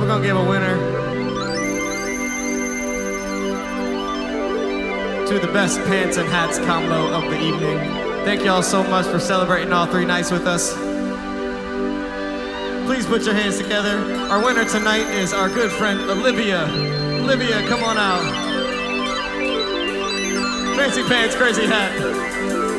gonna give a winner to the best pants and hats combo of the evening. Thank y'all so much for celebrating all 3 nights with us. Please put your hands together. Our winner tonight is our good friend Olivia. Olivia, come on out. Fancy pants, crazy hat.